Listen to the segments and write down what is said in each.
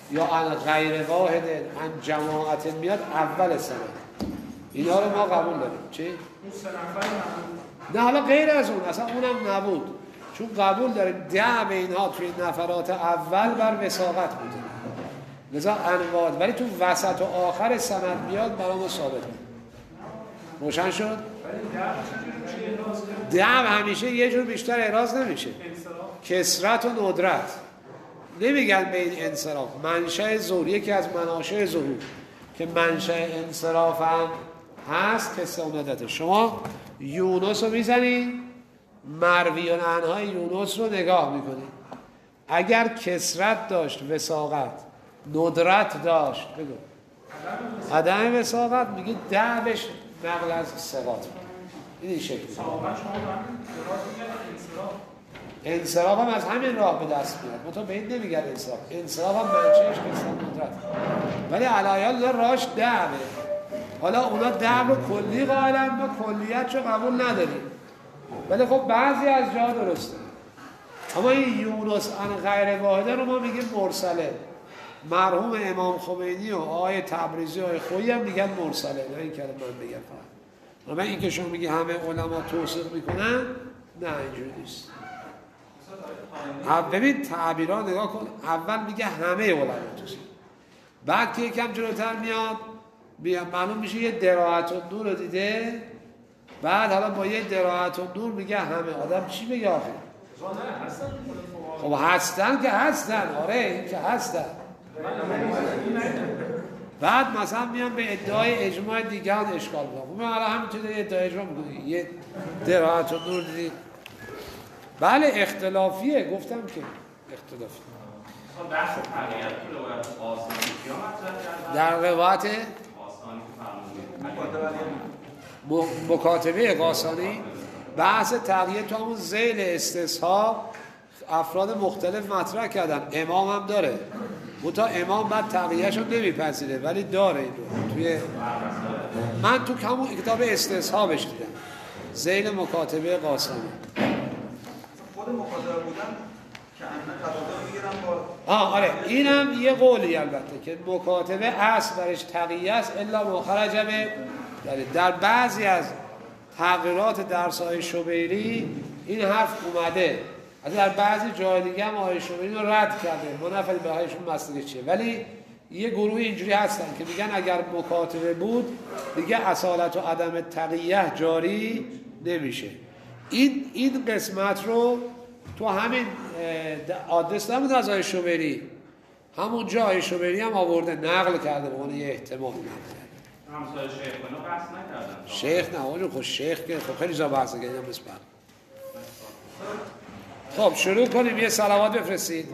یا عن غیر واحد عن جماعت میاد اول سند. اینا رو ما قبول داریم. چی؟ نه حالا غیر از اون، اصلا اونم نبود، چون قبول داریم دعم اینها توی نفرات اول بر وثاقت بوده، لذا انواد، ولی تو وسط و آخر سند میاد برای ما ثابت بود. روشن شد؟ دعم همیشه یه جور بیشتر اعراض نمیشه، کسرت و ندرت. نمیگن به این انصراف منشأ ظهور، یکی از مناشأ ظهور که منشأ انصراف هم هست که سندته. شما یونس رو میزنید، مرویان عنهای یونس رو نگاه میکنید، اگر کسرت داشت وثاقت، ندرت داشت، بگو عدم وثاقت، میگید دعوش نقل از ثقات. این شکلی انصراف هم از همین راه به دست میاد، منتها به این نمیگن انصراف. انصراف هم منشأش کسرت ندرت، ولی علایال داره راش دعوه. حالا اونا دعو رو کلی قائلن، ما کلیت رو قبول نداریم، ولی خب بعضی از جا درسته. اما این یونس عن غیر واحده رو ما میگیم مرسله. مرحوم امام خمینی و آقای تبریزی و آقای خویی هم میگن مرسله، نه این کلمه من بگم فقط. اما این که شما میگی همه علما توصیف میکنن، نه اینجوری نیست. ببین تعبیرات نگاه کن، اول میگه همه علما توصیف، بعد که یکم جلوتر میاد معلوم میشه یه دراعت و نور رو دیده، بعد حالا با یه دراعت و نور میگه همه. آدم چی بگه آخه؟ خب هستن که هستن، آره این که هستن. بعد مثلا میان به ادعای اجماع دیگران اشکال میکنن. حالا همینطور یه ادعای اجماع میکنی، یه دراعت و نور دیدی. بله اختلافیه، گفتم که اختلافی. بحث تغییرات تو روایت آسانی کیا مطرح در کردن؟ روایت آسانی مکاتبه قاسانی بحث تغییر تو همون ذیل استصحاب افراد مختلف مطرح کردن. امام هم داره، تا امام بعد تغییرش رو نمیپذیره ولی داره این رو. توی من تو همون کتاب استصحابش دیدم، ذیل مکاتبه قاسانی. خود مکاتبه بودن که انه قرارداد میگیرن با آره اینم یه قولی البته که مکاتبه اصل برش تقییه است الا مخرج به در بعضی از تغییرات درس‌های شبیری این حرف اومده، از در بعضی جای دیگه هم آقای شبیری رو رد کرده، ما نفهمیم به هایشون مسئله چیه، ولی یه گروه اینجوری هستن که میگن اگر مکاتبه بود دیگه اصالت و عدم تقییه جاری نمیشه. این قسمت رو تو همین آدرس نبود از آقای شبیری، همون جا آقای شبیری هم آورده نقل کرده به اون یه احتمال نقل کرده. همسای شیخ کنو بحث نکردن. شیخ نه اونو خود شیخ که خب خیلی جا بحث کردن بس بعد. خب شروع کنیم، یه صلوات بفرستید.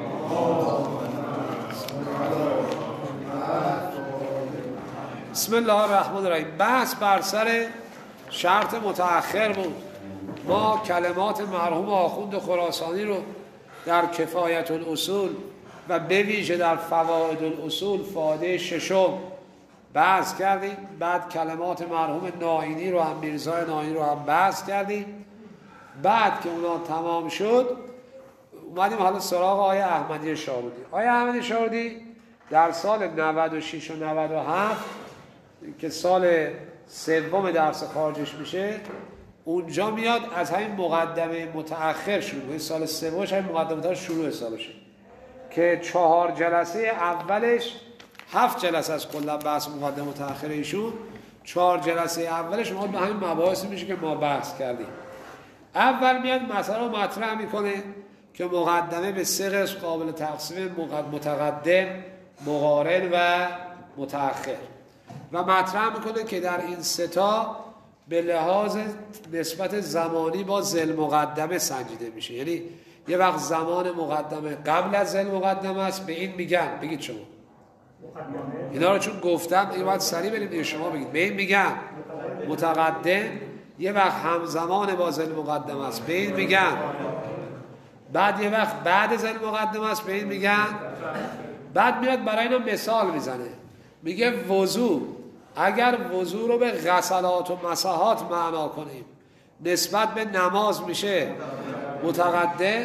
بسم الله الرحمن الرحیم. بحث بر سر شرط متأخر بود. ما کلمات مرحوم آخوند خراسانی رو در کفایت الاصول و به ویژه در فوائد الاصول فاده ششم بحث کردیم. بعد کلمات مرحوم ناینی رو هم، میرزای ناینی رو هم بحث کردیم. بعد که اونا تمام شد اومدیم حالا سراغ آقای احمدی شارودی. آقای احمدی شارودی در سال 96 و 97 که سال سوم درس خارجش میشه، اونجا میاد از همین مقدمه متأخر شروع، سال سومش همین مقدمه شروع سالشه که 4 جلسه اولش 7 جلسه از کلا بحث مقدمه متأخر ایشون، 4 جلسه اولش ما به همین مباحث میشه که ما بحث کردیم. اول میاد مسئله رو مطرح میکنه که مقدمه به 3 قسم قابل تقسیم، متقدم، مقارن و متأخر، و مطرح میکنه که در این 3 تا به لحاظ نسبت زمانی با ذل مقدمه سنجیده میشه. یعنی یه وقت زمان مقدمه قبل از ذل مقدمه است، به این میگن، بگید شما اینا رو چون گفتم این باید سریع بریم دیگه، شما بگید. به این میگن متقدم، یه وقت همزمان با ذل مقدمه است، به این میگن. بعد یه وقت بعد ذل مقدمه است، به این میگن. بعد میاد برای اینا مثال میزنه، میگه وضو، اگر وضو رو به غسلات و مساحات معنا کنیم نسبت به نماز میشه متقدم،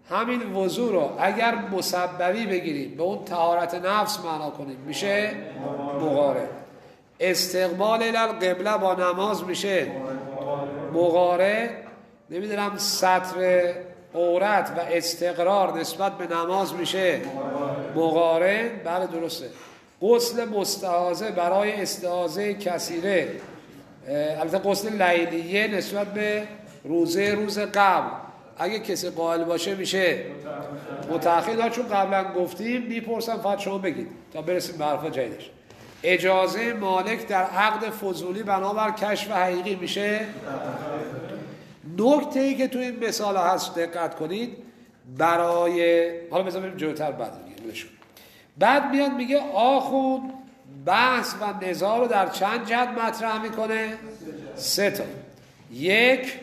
همین وضو رو اگر مسببی بگیریم به اون طهارت نفس معنا کنیم میشه مقارن. استقبال القبله با نماز میشه مقارن. نمیدونم سطر عورت و استقرار نسبت به نماز میشه مقارن. بله درسته. غسل مستحاضه برای استحاضه کثیره، البته غسل لیلیه نسبت به روز قبل اگه کسی قائل باشه میشه متأخر. چون قبلا گفتیم میپرسم فقط شما بگید تا برسیم به حرفا جدیدش. اجازه مالک در عقد فضولی بنابر کشف حقیقی میشه. نکته ای که تو این مثال هست دقت کنید، برای حالا بذار بریم جلوتر بعد میاد میگه آخوند بحث و نزاع رو در چند جهت مطرح میکنه؟ 3 تا. یک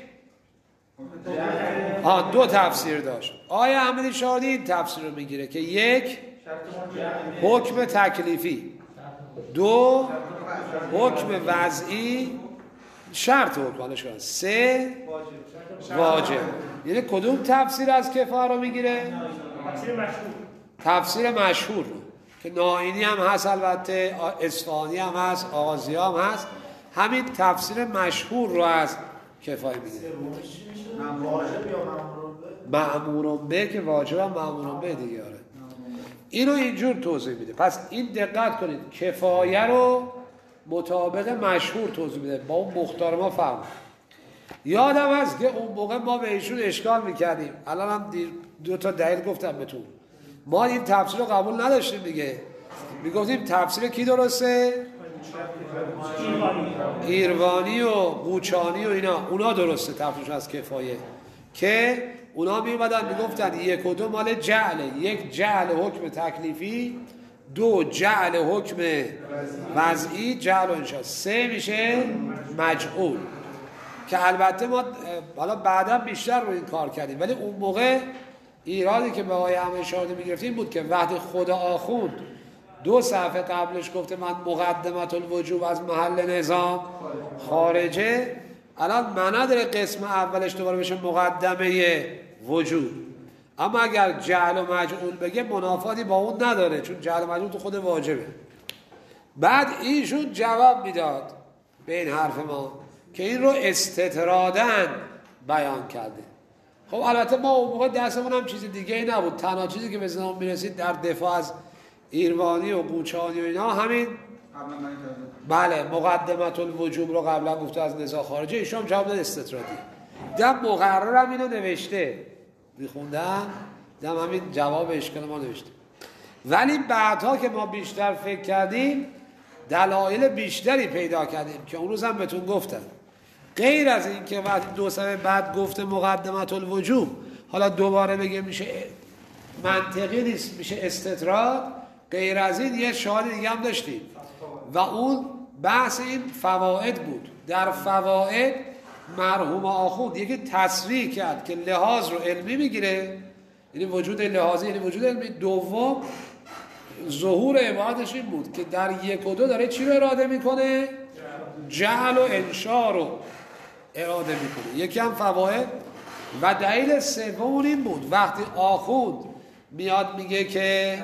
دو تفسیر داشت. آیه احمدی شاهدی این تفسیر رو میگیره که 1 حکم تکلیفی، 2 حکم وضعی شرط حکم، 3 واجب. یعنی کدوم تفسیر از کفایه رو میگیره؟ تفسیر مشهور رو که نائینی هم هست، البته اصفهانی هم هست، آغازی هم هست. همین تفسیر مشهور رو از کفایه میگیره. مأمورون به که واجب هم مأمورون به دیگه. آره اینو اینجور توضیح میده. پس این دقت کنید، کفایه رو مطابق مشهور توضیح میده، با اون مختار ما فهم. یادم هست که اون موقع ما به ایشون اشکال میکردیم، الان هم 2 تا دلیل گفتم بهتون. ما این تفسیر رو قبول نداشتیم دیگه، میگفتیم تفسیر کی درسته؟ ایروانی و قوچانی و اینا، اونا درسته تفسیرش از کفایه، که اونا میومدن میگفتن 1 و 2 مال جعله. 1 جعل حکم تکلیفی، 2 جعل حکم وضعی، جعل و انشاء، 3 میشه مجعول. که البته ما حالا بعدا بیشتر رو این کار کردیم، ولی اون موقع ایرادی که به آقای احمد شاهدی میگرفتیم بود که وقتی خود آخوند 2 صفحه قبلش گفته من مقدمت الوجوب از محل نظام خارجه، الان معنی داره قسم اولش دوباره بشه مقدمه وجوب. اما اگر جعل و مجعول بگه منافاتی با اون نداره، چون جعل و مجعول تو خود واجبه. بعد ایشون جواب میداد به این حرف ما که این رو استطرادن بیان کرده. خب البته ما اون موقع دستمون هم چیز دیگه ای نبود، تنها چیزی که به ذهنمون میرسید در دفاع از ایروانی و قوچانی و اینا همین بله مقدمت الوجوب رو قبلا گفته از نزاع خارجه. ایشون جواب داد استطرادی. دم مقررم اینو نوشته، میخوندم دم همین جواب اشکال ما نوشته. ولی بعدها که ما بیشتر فکر کردیم دلایل بیشتری پیدا کردیم که اون روز هم بهتون گفتم. غیر از این که وقتی 2 صفحه بعد گفته مقدمت الوجوب حالا دوباره بگه میشه منطقی نیست، میشه استطراد، غیر از این یه شاهد دیگه هم داشتیم و اون بحث این فواید بود. در فواید مرحوم آخوند یکی تصریح کرد که لحاظ رو علمی میگیره، یعنی وجود لحاظی یعنی وجود علمی. دوم ظهور عبارتش این بود که در 1 و 2 داره چی رو اراده میکنه؟ جعل و انشاء رو اراده میکنه. یکی هم فواید. و دلیل سوم این بود وقتی آخوند میاد میگه که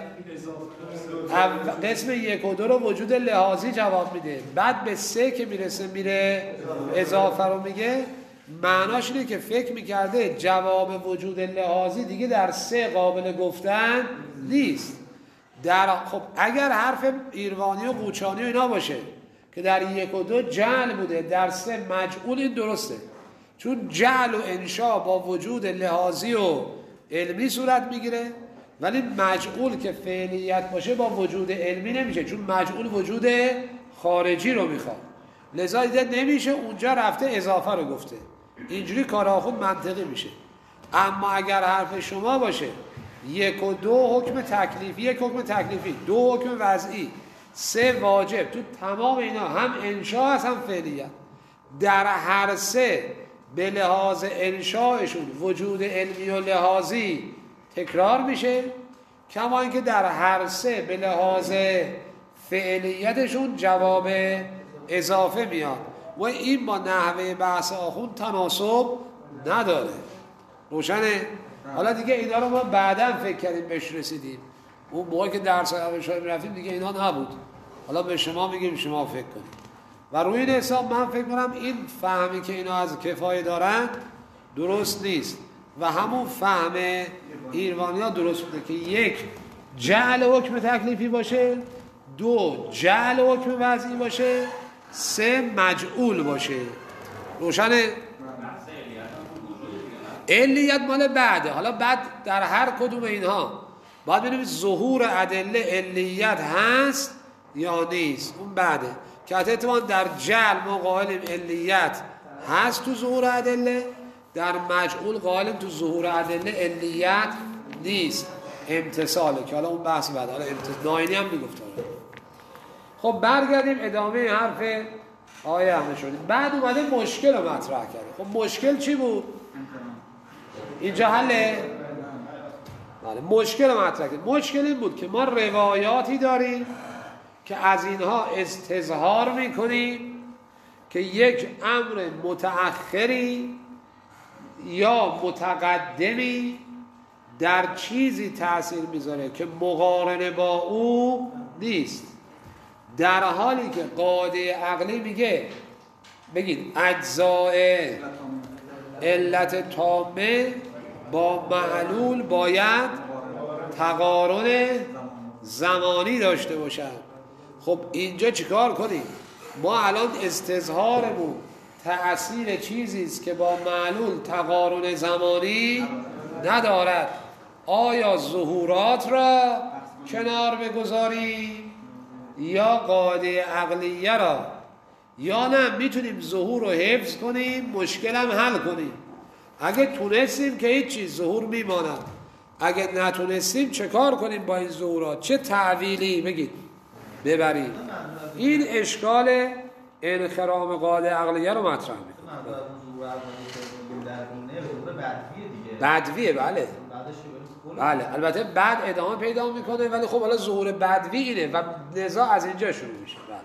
قسم 1 و 2 رو وجود لحاظی جواب میده، بعد به 3 که میرسه میره اضافه رو میگه، معناش اینه که فکر میکرده جواب وجود لحاظی دیگه در 3 قابل گفتن نیست. خب اگر حرف ایروانی و قوچانی و اینا باشه که در 1 و 2 جعل بوده، در 3 مجعول، این درسته، چون جعل و انشاء با وجود لحاظی و علمی صورت میگیره، ولی مجعول که فعلیت باشه با وجود علمی نمیشه، چون مجعول وجود خارجی رو میخواد. لذا دیده نمیشه اونجا رفته اضافه رو گفته. اینجوری کار آخوند منطقی میشه. اما اگر حرف شما باشه 1 و 2 حکم تکلیفی، 1 حکم تکلیفی، 2 حکم وضعی، 3 واجب، تو تمام اینا هم انشاء هست هم فعلیت، در هر 3 به لحاظ انشاءشون وجود علمی و لحاظی تکرار میشه، کما اینکه در هر 3 به لحاظ فعلیتشون جواب اضافه میاد و این با نحوه بحث آخوند تناسب نداره. روشنه؟ حالا دیگه اینا رو ما بعداً فکر کردیم بهش رسیدیم. اون موقع که درس روش‌های می‌رفتیم دیگه اینا نبود. حالا به شما میگیم شما فکر کنید. و روی این حساب من فکر کنم این فهمی که اینا از کفایه دارن درست نیست و همون فهم ایروانی‌ها درست بوده که یک جعل حکم تکلیفی باشه، دو جعل حکم وضعی باشه، سه مجعول باشه. روشنه؟ علیت مال بعده. حالا بعد در هر کدوم اینها باید ببینیم ظهور ادله علیت هست یا نیست. اون بعده که حتی در جعل ما قائلیم علیت هست تو ظهور ادله، در مجعول قائلیم تو ظهور ادله علیت نیست، امتصاله که حالا اون بحث بعد. حالا ناینی هم میگفت. خب برگردیم ادامه حرف آیه احمد شدیم. بعد اومده مشکل رو مطرح کرده. خب مشکل چی بود؟ اینجا حله؟ بله مشکل رو مطرح کرد. مشکل این بود که ما روایاتی داریم که از اینها استظهار میکنیم که یک امر متأخری یا متقدمی در چیزی تأثیر میذاره که مقارنه با او نیست، در حالی که قاعده عقلی میگه بگید اجزاء علت تامه با معلول باید تقارن زمانی داشته باشن. خب اینجا چیکار کنیم؟ ما الان استظهارمون تأثیر چیزی است که با معلول تقارن زمانی ندارد. آیا ظهورات را کنار بگذاریم یا قاعده عقلیه را، یا نه میتونیم ظهور رو حفظ کنیم مشکلم حل کنیم؟ اگه تونستیم که هیچ چیز ظهور میماند، اگه نتونستیم چه کار کنیم با این ظهورات؟ چه تعویلی بگید ببریم؟ این اشکال انخرام قاعده عقلیه رو مطرح میکنه. بدویه بله بله، البته بعد ادامه پیدا میکنه، ولی خب حالا ظهور بدوی اینه و نزاع از اینجا شروع میشه. بله.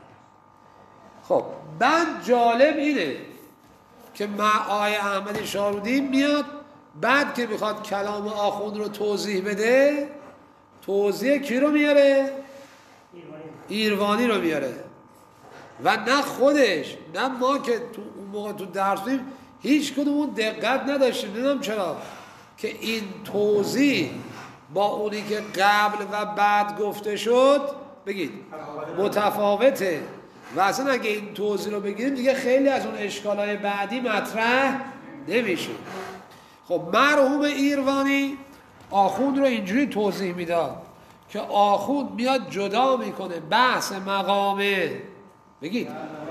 خب بعد جالب اینه که آیه احمد شارودی میاد بعد که میخواد کلام آخوند رو توضیح بده، توضیح کی رو میاره؟ ایروانی رو میاره. و نه خودش نه ما که تو اون موقع تو درس بودیم هیچ کدومون دقت نداشتیم. نمیدونم چرا که این توضیح با اونی که قبل و بعد گفته شد بگید متفاوته و اصلا اگه این توضیح رو بگیریم دیگه خیلی از اون اشکالای بعدی مطرح نمیشه. خب مرحوم ایروانی آخوند رو اینجوری توضیح میداد که آخوند میاد جدا میکنه بحث مقامه بگید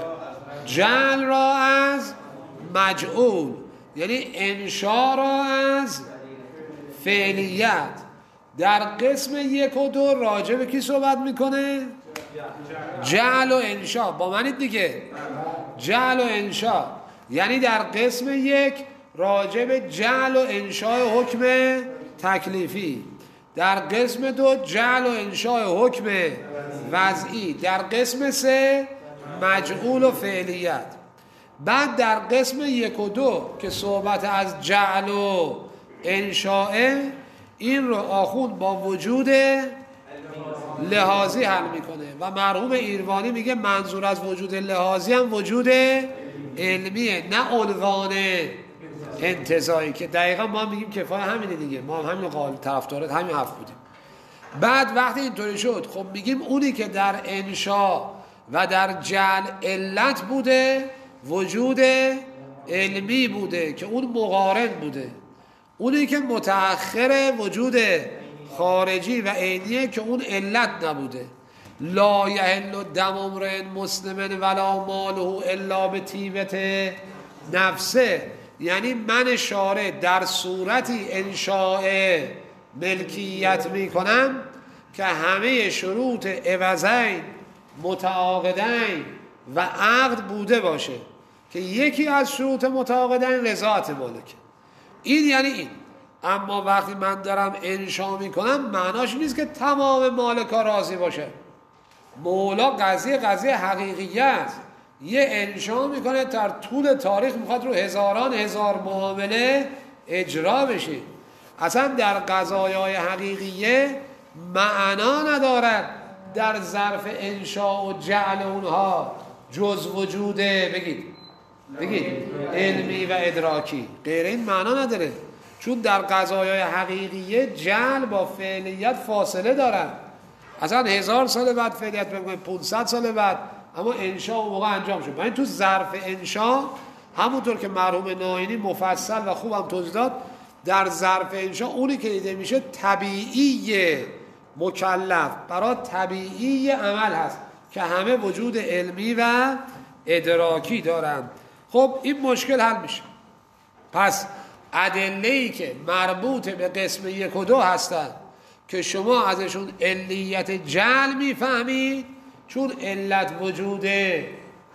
جعل را از مجعول، یعنی انشا را از فعلیت. در قسم 1 و 2 راجع به کی صحبت میکنه؟ جعل و انشا. با منید دیگه، جعل و انشا. یعنی در قسم 1 راجع به جعل و انشاء حکم تکلیفی، در قسم 2 جعل و انشاء حکم وضعی، در قسم 3 مجعول و فعلیت. بعد در قسم 1 و 2 که صحبت از جعل و انشاء، این رو آخوند با وجود لحاظی حل میکنه و مرحوم ایروانی میگه منظور از وجود لحاظی هم وجود علمیه، نه عنوان انتزاعی، که دقیقا ما میگیم کفایه همینه دیگه. ما هم همین قائل طرفدارات همین حرف بودیم. بعد وقتی اینطوری شد خب میگیم اونی که در انشاء و در جعل علت بوده وجود علمی بوده که اون مقارن بوده، اونی که متأخر وجود خارجی و عینیه که اون علت نبوده. لا یحل دم امرئ مسلم ولا ماله الا بطیبت نفسه، یعنی من شارع در صورتی انشاء ملکیت میکنم که همه شروط عوضین متعاقدین و عقد بوده باشه که یکی از شروط متعاقدین رضایت مالکه. این یعنی این. اما وقتی من دارم انشا میکنم معناش نیست که تمام مالکا راضی باشه. مولا قضیه حقیقیه است. یه انشا میکنه در طول تاریخ میخواد رو هزاران هزار معامله اجرا بشه. اصلا در قضایای حقیقیه معنا ندارد در ظرف انشاء و جعل اونها جز وجود بگید علمی و ادراکی، غیر این معنا نداره. چون در قضایای حقیقیه جعل با فعلیت فاصله دارن، اصلا 1000 سال بعد فعلیت بکنه، 500 سال بعد، اما انشاء اون موقع انجام شد. این تو ظرف انشاء همونطور که مرحوم ناینی مفصل و خوب هم توضیح داد، در ظرف انشاء اونی که دیده میشه طبیعی مکلف برای طبیعی عمل هست که همه وجود علمی و ادراکی دارن. خب این مشکل حل میشه. پس ادله‌ای که مربوط به قسم 1 و 2 هستن که شما ازشون علیت جعل میفهمید، چون علت وجوده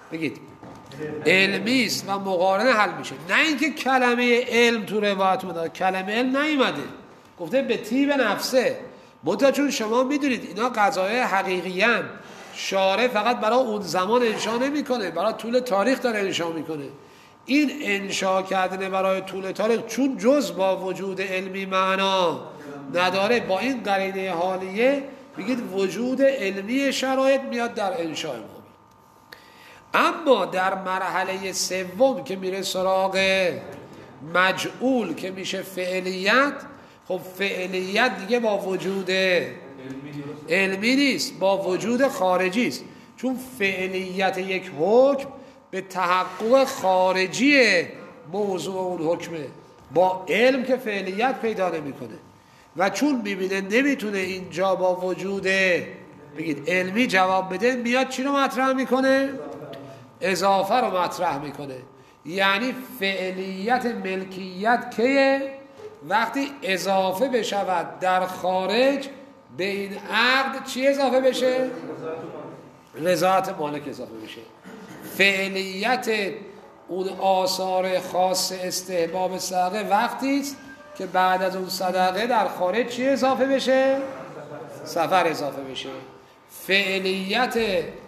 علمی است و مقارنه حل میشه. نه اینکه کلمه علم تو روایت اومده، کلمه علم نیومده، گفته به طیب نفسه. منتها چون شما میدونید اینا قضایای حقیقیان، شارع فقط برای اون زمان انشا نمیکنه، برای طول تاریخ داره انشا میکنه. این انشا کردن برای طول تاریخ چون جز با وجود علمی معنا نداره، با این قرینه حالیه بگید وجود علمی شرایط میاد در انشاء ما. اما در مرحله سوم که میره سراغ مجعول که میشه فعلیت، خب فعلیت دیگه با وجود علمی نیست، با وجود خارجی است. چون فعلیت یک حکم به تحقق خارجی موضوع اون حکمه، با علم که فعلیت پیدا نمیکنه. و چون میبینه نمیتونه اینجا با وجود بگید علمی جواب بده، میاد چی رو مطرح میکنه؟ اضافه رو مطرح میکنه. یعنی فعلیت ملکیت که وقتی اضافه بشود در خارج به این عقد چی اضافه بشه؟ رضایت مالک اضافه بشه. فعلیت اون آثار خاص استحباب صدقه وقتی است که بعد از اون صدقه در خارج چی اضافه بشه؟ سفر اضافه بشه. فعلیت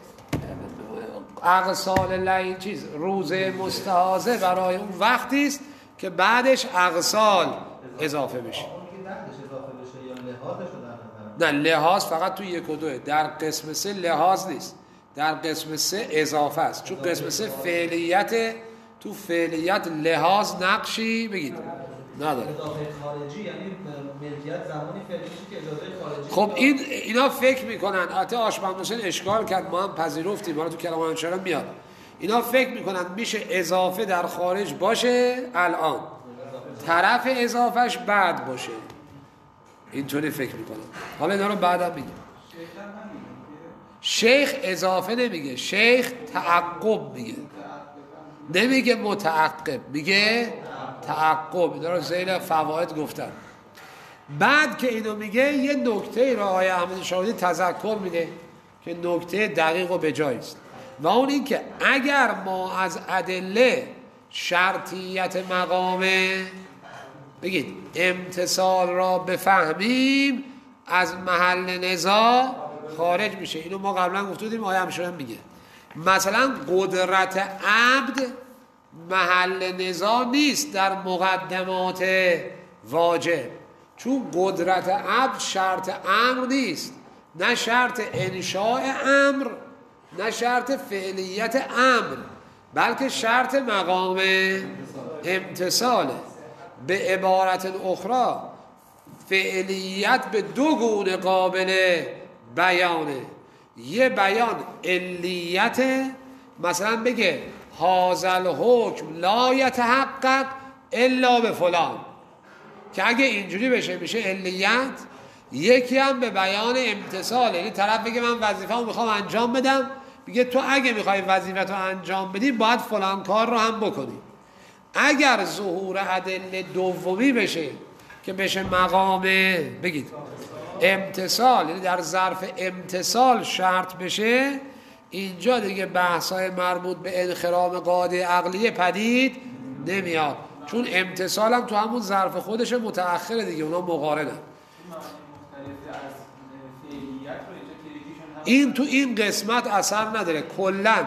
اغسال لعین چیز روزه مستحاضه برای اون وقتی است که بعدش اغسال اضافه بشه. نه لحاظ فقط تو 1 و 2، در قسم 3 لحاظ نیست، در قسم 3 اضافه است. چون قسم 3 فعلیت، تو فعلیت لحاظ نقشی بگید نداره. اضافه خارجی یعنی ملکیت زمانی فعلی که اجازه خارجی. خب اینا فکر میکنن، البته آشبند حسین اشکال کرد، ما هم پذیرفتیم، ما تو کلام انشارا میاد. اینا فکر میکنن میشه اضافه در خارج باشه الان، طرف اضافهش بعد باشه، اینطوری فکر میکنن. حالا اینا رو بعدم میگه. شیخ اضافه نمیگه، شیخ تعقب میگه، نمیگه متعقب، میگه تعقب. اینا رو ذیل فواید گفتن. بعد که اینو میگه یه نکته را آقای احمد شاهدی تذکر میده که نکته دقیق و بجایست، و اون این که اگر ما از ادله شرطیت مقام بگید امتصال را بفهمیم، از محل نزاع خارج میشه. اینو ما قبلا گفته بودیم، آقای احمد شاهدی میگه مثلا قدرت عبد محل نزاع نیست در مقدمات واجب، چون قدرت عبد شرط امر نیست، نه شرط انشاء امر، نه شرط فعلیت امر، بلکه شرط مقام امتصاله. به عبارت اخرى فعلیت به 2 گونه قابل بیانه. یه بیان علیت، مثلا بگه هذا الحکم لا یتحقق الا به فلان، که اگه اینجوری بشه میشه علیت. یکی هم به بیان امتصال، یعنی طرف بگه من وظیفه‌مو میخوام انجام بدم، میگه تو اگه میخوای وظیفه‌تو انجام بدی باید فلان کار رو هم بکنی. اگر ظهور ادله دومی بشه که بشه مقام بگید امتصال، یعنی در ظرف امتصال شرط بشه، اینجا دیگه بحث‌های مربوط به انخرام قاعده عقلیه پدید نمیاد، چون امتصال هم تو همون ظرف خودش متأخره دیگه، اونا مقارنه. این تو این قسمت اثر نداره کلا.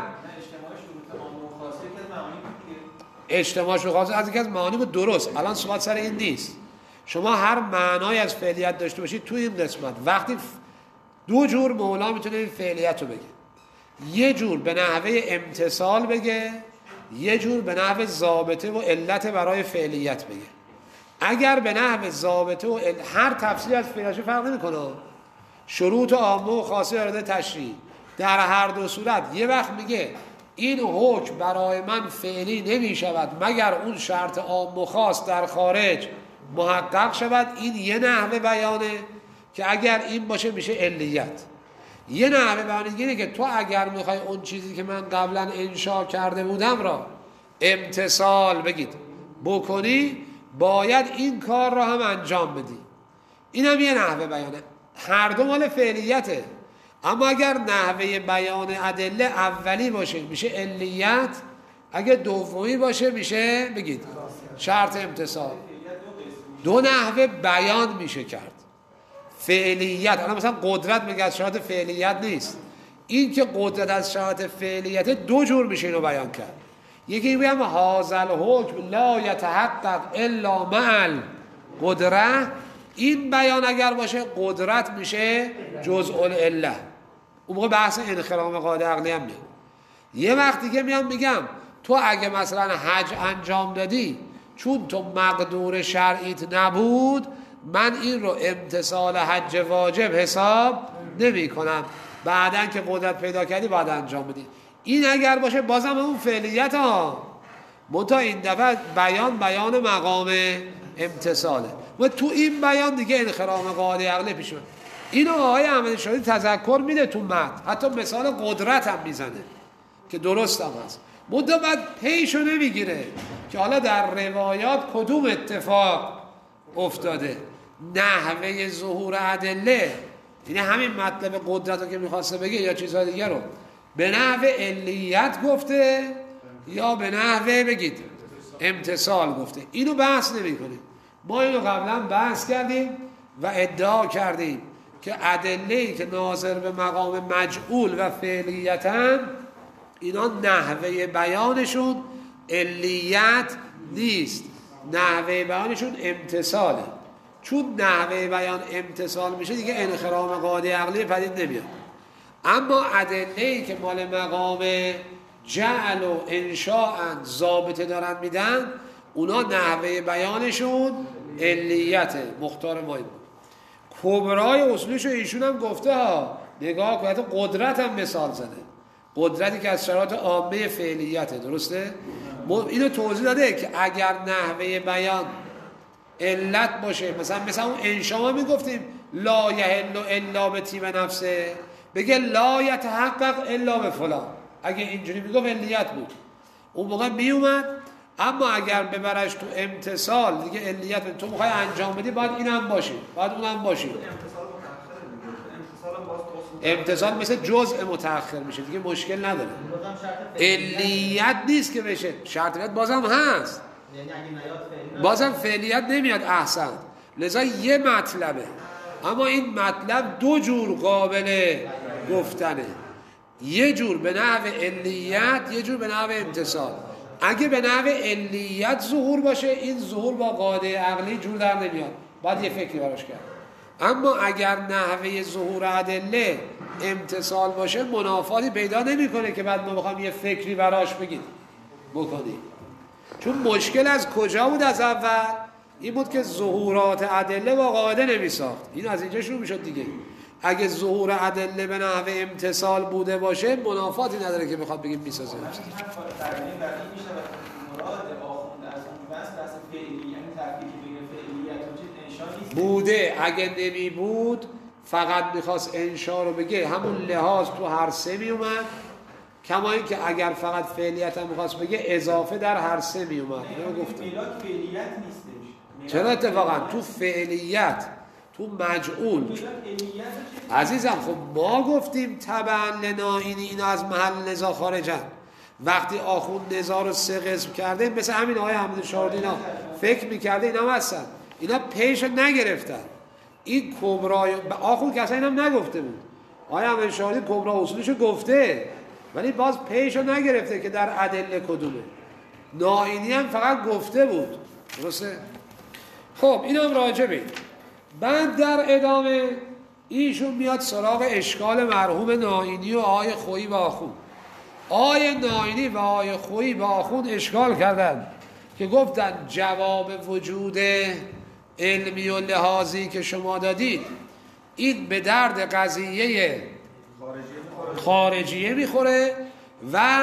اجتماعش بخواست از یکی از معانی بود، درست. الان صحبت سر این نیست. شما هر معنای از فعلیت داشته باشید تو این قسمت وقتی دو جور مولا میتونه این فعلیت رو بگه. یه جور به نحوه امتصال بگه، یه جور به نحوه ضابطه و علت برای فعلیت بگه. اگر به نحوه ضابطه و هر تفسیری از فعلیت فرق نمیکنه، شروط عامه و خاصه وارد تشریع، در هر دو صورت یه وقت میگه این حکم برای من فعلی نمی شود مگر اون شرط عام و خاص در خارج محقق شود. این یه نحوه بیانه که اگر این باشه میشه علیت. یه نحوه بیانه اینه که تو اگر میخوای اون چیزی که من قبلا انشا کرده بودم را امتصال بگید بکنی، باید این کار را هم انجام بدی. این هم یه نحوه بیانه. هر دو مال فعلیته. اما اگر نحوه بیان ادله اولی باشه میشه علیت، اگه دومی باشه میشه بگید شرط امتصال. دو نحوه بیان میشه کرد. فعلیت الان مثلا قدرت میگه از شرط فعلیت نیست. این که قدرت از شرط فعلیت دو جور میشه اینو بیان کرد. یکی میگم هازل حکم لا یتحقق الا مع القدره. این بیان اگر باشه قدرت میشه جزء العله. اون موقع بحث انخرام قاعده عقلی هم میاد. یه وقت دیگه میگم تو اگه مثلا حج انجام دادی چون تو مقدور شرعیت نبود، من این رو امتصال حج واجب حساب نمی کنم، بعدن که قدرت پیدا کردی باید انجام بدی. این اگر باشه بازم اون فعلیت ها منتها این دفعه بیان مقام امتصاله و تو این بیان دیگه انخرام قاعده عقلی پیش میاد. اینو آقای احمد شادی تذکر میده تو متن، حتی مثال قدرت هم میزنه که درست هم هست. منتها بعد پیشو نمیگیره که حالا در روایات کدوم اتفاق افتاده. نحوه ظهور ادله، یعنی همین مطلب قدرت رو که میخواسته بگه یا چیزهای دیگر رو به نحوه علیت گفته یا به نحوه بگید امتصال گفته. اینو بحث نمی کنیم. ما اینو قبلا بحث کردیم و ادعا کردیم که ادله‌ای که ناظر به مقام مجعول و فعلیتن اینا نحوه بیانشون علیت نیست، نحوه بیانشون امتصاله. چون نحوه بیان امتصال میشه دیگه انخرام قاعده عقلی پدید نمیاد. اما ادله‌ای که مال مقام جعل و انشاء ضابطه دارن میدن اونا نحوه بیانشون علیته. مختار مایم کبرای اصولش رو ایشون هم گفته ها، نگاه کنید قدرت هم مثال زده، قدرتی که از شرایط عامه فعلیته. درسته؟ اینو توضیح داده که اگر نحوه بیان علت باشه، مثلا اون انشاء ما میگفتیم لا یحل الا به طیب نفسه، بگه لا یتحقق الا به فلان، اگه اینجوری میگفت علیت بود اون موقع میومد. اما اگر ببرش تو امتصال دیگه علیت، تو میخوای انجام بدی باید اینم باشه باید اونم باشه. امتصال مثل جزء متأخر میشه دیگه، مشکل نداره. علیت نیست که بشه، شرط علیت بازم هست، بازم فعلیت نمیاد. احسن. لذا یه مطلبه، اما این مطلب دو جور قابل گفتنه، یه جور به نحو علیت، یه جور به نحو امتصال. اگه به نحو علیت ظهور باشه این ظهور با قاعده عقلی جور در نمیاد، باید یه فکری براش کرد. اما اگر نحوه ظهور ادله امتصال باشه منافاتی پیدا نمیکنه که بعد ما بخوام یه فکری براش بکنیم. چون مشکل از کجا بود؟ از اول این بود که ظهورات ادله با قاعده نمیساخت. این از اینجا شروع میشد دیگه. اگه ظهور ادله به نحو امتصال بوده باشه منافاتی نداره که بخواد بگیم میسازه. بوده، اگه نمی بود فقط میخواست انشا رو بگه همون لحاظ تو هر سه می اومد، کما این که اگر فقط فعلیت هم میخواست بگه اضافه در هر سه می اومد. چرا اتفاقا تو فعلیت تو مجعول عزیزم، خب ما گفتیم طبعا لنائینی اینا از محل نزاع خارجن. وقتی آخوند نزاع رو سه قسم کرده مثل همین آقای حمید شاردی اینا فکر میکرده اینا هستن، اینا پیش نگرفتن. این کبرای آخوند که اصلا اینم نگفته بود، آقای حمید شاردی کبرا اصولشو گفته ولی باز پیشو نگرفته که در ادله کدومه. نائینی هم فقط گفته بود. درسته؟ خب اینم راجبه. بعد در ادامه ایشون میاد سراغ اشکال مرحوم ناینی و آقای خویی و آخوند. آقای ناینی و آقای خویی و آخوند اشکال کردن که گفتن جواب وجود علمی و لحاظی که شما دادید این به درد قضیه خارجیه میخوره و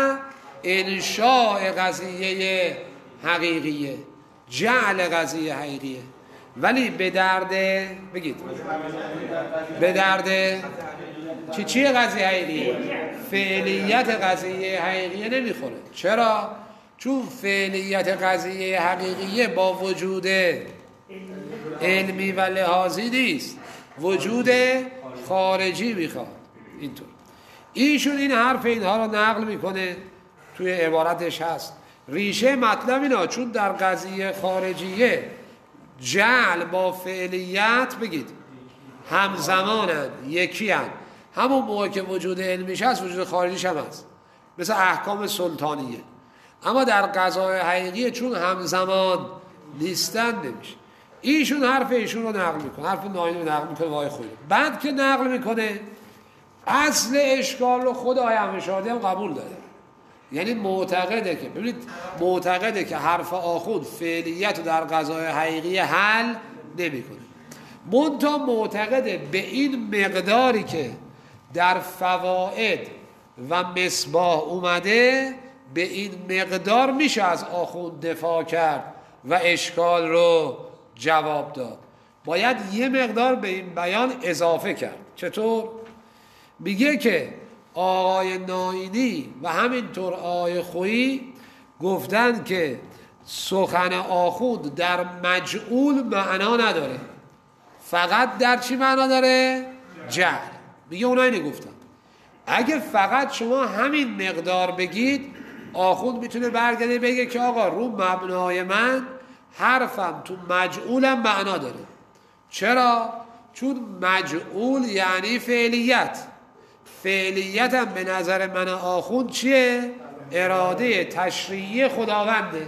انشاء قضیه حقیقیه، جعل قضیه حقیقیه، ولی به درد بگید به درد چیه قضیه حقیقیه؟ فعلیت قضیه حقیقیه نمیخوره. چرا؟ چون فعلیت قضیه حقیقیه با وجود علمی و لحاظی نیست، وجود خارجی میخواد. اینطور ایشون این حرف اینها رو نقل میکنه، توی عبارتش هست ریشه مطلب اینا، چون در قضیه خارجیه جعل با فعلیت بگید همزمانن، یکی هن. همون موقع که وجود علمیش هست وجود خارجیش هم هست، مثل احکام سلطانیه. اما در قضای حقیقیه چون همزمان نیستن نمیشه. ایشون حرف ایشون رو نقل میکنه، حرف ناینی رو نقل میکنه وای خویی. بعد که نقل میکنه اصل اشکال رو خود آقای احمدشاهی هم قبول داره. یعنی معتقده که ببینید معتقده که حرف آخوند فعلیت رو در قضای حقیقی حل نمیکنه. منتها معتقده به این مقداری که در فواید و مصباح اومده به این مقدار میشه از آخوند دفاع کرد و اشکال رو جواب داد. باید یه مقدار به این بیان اضافه کرد. چطور؟ میگه که آقای ناینی و همینطور آقای خویی گفتن که سخن آخوند در مجعول معنا نداره، فقط در چی معنا داره؟ جعل. میگه اونها اینه گفتن اگه فقط شما همین مقدار بگید آخوند میتونه برگرده بگه که آقا رو مبنای من حرفم تو مجعولم معنا داره. چرا؟ چون مجعول یعنی فعلیت، فعلیت هم به نظر من آخوند چیه؟ اراده تشریعی خداونده.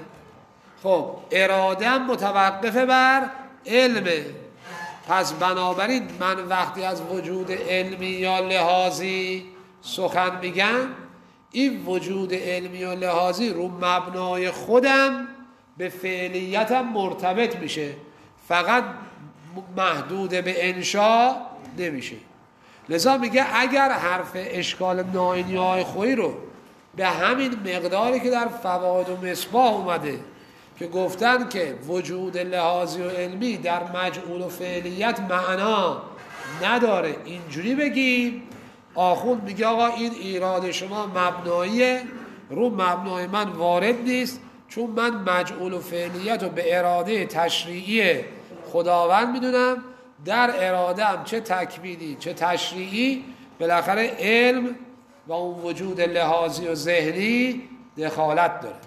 خب اراده هم متوقف بر علمه، پس بنابراین من وقتی از وجود علمی یا لحاظی سخن میگم این وجود علمی و لحاظی رو مبنای خودم به فعلیتم مرتبط میشه، فقط محدود به انشاء نمیشه. لذا میگه اگر حرف اشکال ناینی های خویی رو به همین مقداری که در فواید و مصباح اومده که گفتن که وجود لحاظی و علمی در مجعول و فعلیت معنا نداره اینجوری بگیم، آخوند میگه آقا این ایراد شما مبناییه، رو مبنای من وارد نیست، چون من مجعول و فعلیت رو به اراده تشریعی خداوند میدونم، در اراده‌ام چه تکوینی چه تشریعی بالاخره علم و اون وجود لحاظی و ذهنی دخالت داره.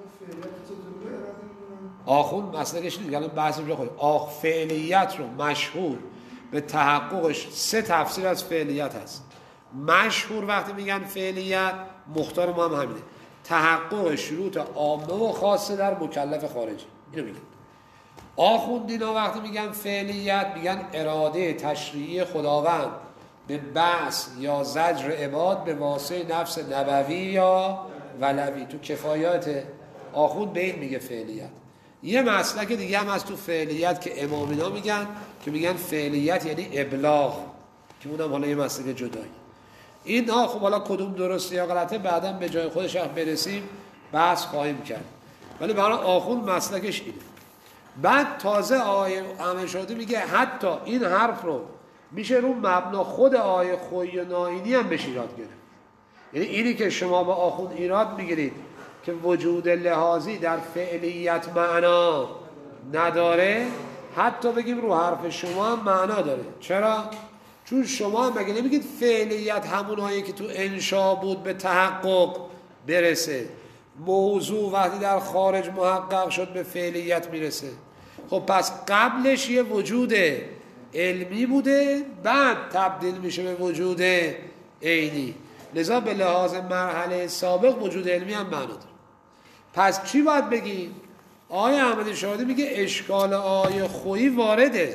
آخوند مسئلهش نیست، الان بحث رو بخوریم. فعلیت رو مشهور به تحققش سه تفسیر از فعلیت هست. مشهور وقتی میگن فعلیت، مختار ما هم همینه، تحقق شروط عامه و خاصه در مکلف خارجی. اینو میگن آخوندینا وقتی میگن فعلیت میگن اراده تشریعی خداوند به بعث یا زجر عباد به واسطه نفس نبوی یا ولوی. تو کفایات آخوند به این میگه فعلیت. یه مسلک دیگه هم از تو فعلیت که امامینا میگن که میگن فعلیت یعنی ابلاغ، که اونم حالا یه مسلک جدایی. این خب حالا کدوم درسته یا غلطه بعداً به جای خودش برسیم بحث خواهیم کرد، ولی برای آخوند مسلکش اینه. بعد تازه آیه احمدشاهی میگه حتی این حرف رو میشه رو مبنا خود آیه خویی و ناینی هم بشه ایراد گرفت. یعنی اینی که شما با آخوند ایراد میگیرید که وجود لحاظی در فعلیت معنا نداره، حتی بگیم رو حرف شما هم معنا داره. چرا؟ چون شما مگه نمیگید فعلیت همونایی که تو انشا بود به تحقق برسه، موضوع وقتی در خارج محقق شد به فعلیت میرسه. خب پس قبلش یه وجود علمی بوده بعد تبدیل میشه به وجود عینی، لذا به لحاظ مرحله سابق وجود علمی هم معنا داره. پس چی باید بگیم؟ آیه احمدی شاهدی میگه اشکال آیه خویی وارده،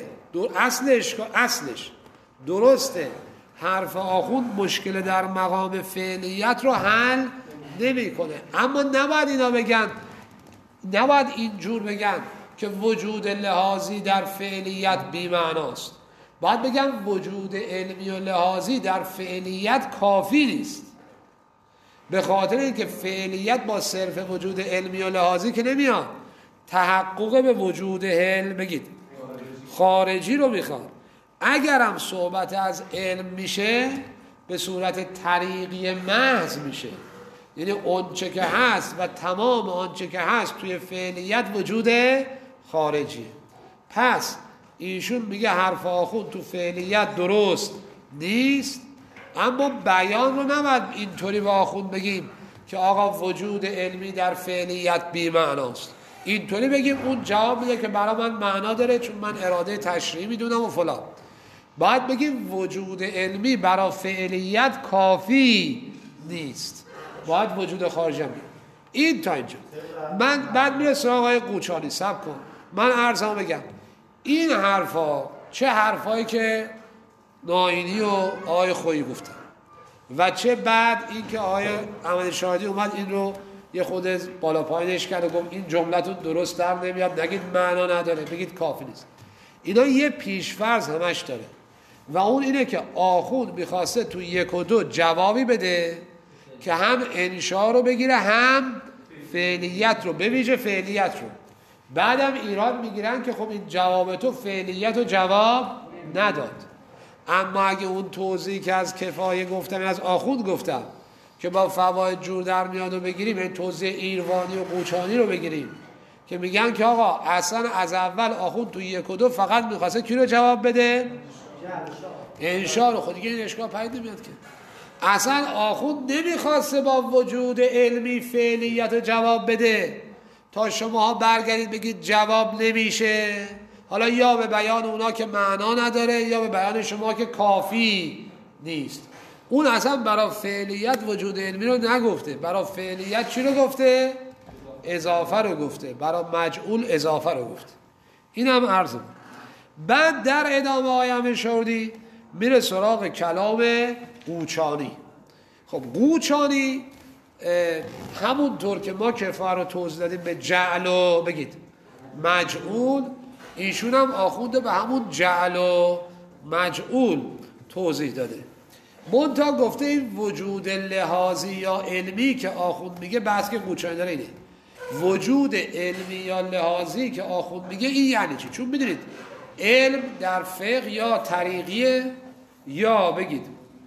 اصلش درسته، حرف آخوند مشکل در مقام فعلیت رو حل نمیکنه، اما نباید اینا بگن، نباید اینجور بگن که وجود لحاظی در فعلیت بی‌معناست. باید بگن وجود علمی و لحاظی در فعلیت کافی نیست، به خاطر اینکه فعلیت با صرف وجود علمی و لحاظی که نمیاد، تحقق به وجود بگید خارجی رو میخواد. اگرم صحبت از علم میشه به صورت طریقی محض میشه، یعنی اونچه که هست و تمام آنچه که هست توی فعلیت وجود خارجیه. پس ایشون میگه حرف آخوند تو فعلیت درست نیست، اما بیان رو نباید اینطوری با آخوند بگیم که آقا وجود علمی در فعلیت بی معناست، اینطوری بگیم اون جواب میده که برای من معنا داره چون من اراده تشریعی میدونم و فلان. باید بگیم وجود علمی برای فعلیت کافی نیست، باید وجود خارجی هم. این تا اینجا. من بعد میره سراغ آقای قوچانی. صبر کن من عرضم بگم این حرفا چه حرفایی که ناینی و آقای خویی گفتن و چه بعد این که آقای احمدی شاهدی اومد این رو یه خود بالا پایینش کرد و گفت این جملتون درست در نمیاد، نگید معنا نداره، بگید کافی نیست. اینا یه پیشفرض همش داره و اون اینه که آخوند میخواسته تو 1 و 2 جوابی بده که هم انشا رو بگیره هم فعلیت رو، به ویژه فعلیت رو. بعدم ایراد میگیرن که خب این جواب تو فعلیت رو جواب نداد. اما اگه اون توضیحی که از کفایه گفتم از آخوند گفتم که با فواید جور در میاد و بگیریم، این توضیح ایروانی و قوچانی رو بگیریم که میگن که آقا اصلا از اول آخوند تو 1 و 2 فقط میخواسته کی رو جواب بده؟ انشا رو. خود دیگه این اشکال پید نمیاد که اصلا آخوند نمیخواسته با وجود علمی فعلیت رو جواب بده تا شما برگردید بگید جواب نمیشه، حالا یا به بیان اونا که معنا نداره یا به بیان شما که کافی نیست. اون اصلا برای فعلیت وجود علمی رو نگفته، برای فعلیت چی رو گفته؟ اضافه رو گفته، برای مجعول اضافه رو گفته. این هم عرض بود. بعد در ادامه آیم شوردی میره سراغ کلام قوچانی. خب قوچانی همونطور که ما کفایه رو توضیح دادیم به جعل و بگید مجعول، ایشون هم آخونده به همون جعل و مجعول توضیح داده. منتها گفته این وجود لحاظی یا علمی که آخوند میگه، بحث که قوچانی داره اینه، وجود علمی یا لحاظی که آخوند میگه این یعنی چی؟ چون میدونید علم در فقه یا طریقیه یا بگید